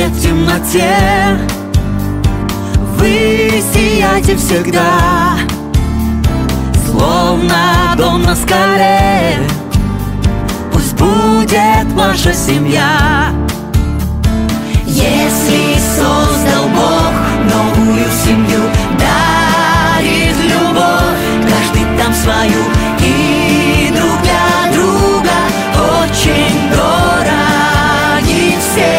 в темноте вы сияете всегда, словно дом на скале. Пусть будет ваша семья. Если создал Бог новую семью, дарит любовь, каждый там свою, и друг для друга очень дороги все.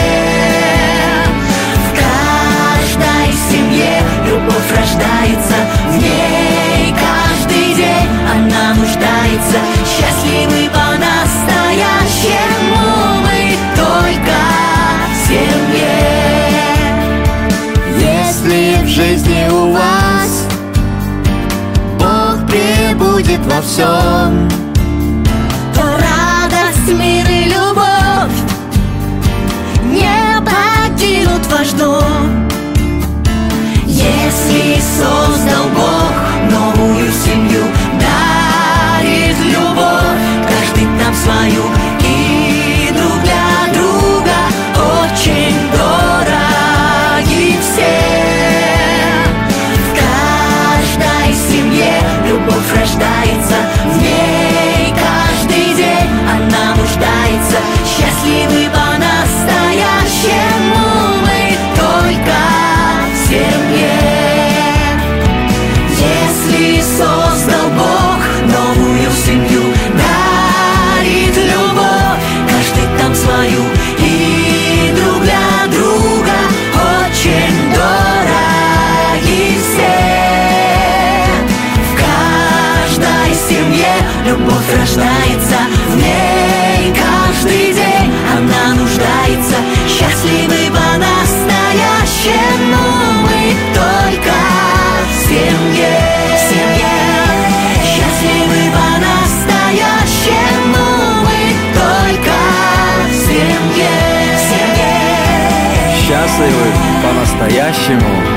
В каждой семье любовь рождается, в ней каждый день она нуждается. Счастливы по-настоящему мы только в семье. Если в жизни у вас Бог пребудет во всем, то радость, мир и любовь не покинут ваш дом. Если создал Бог новую семью, дарит любовь, каждый там свою, и друг для друга очень дороги все. В каждой семье любовь рождается, в ней каждый день она нуждается. Счастливы по-настоящему мы только в семье. Если создал Бог новую семью, дарит любовь, каждый там свою, и друг для друга очень дороги все. В каждой семье любовь рождается, в ней каждый день она нуждается. Счастливы по-настоящему мы только в семье. Счастливы по-настоящему мы только в семье. Счастливы по-настоящему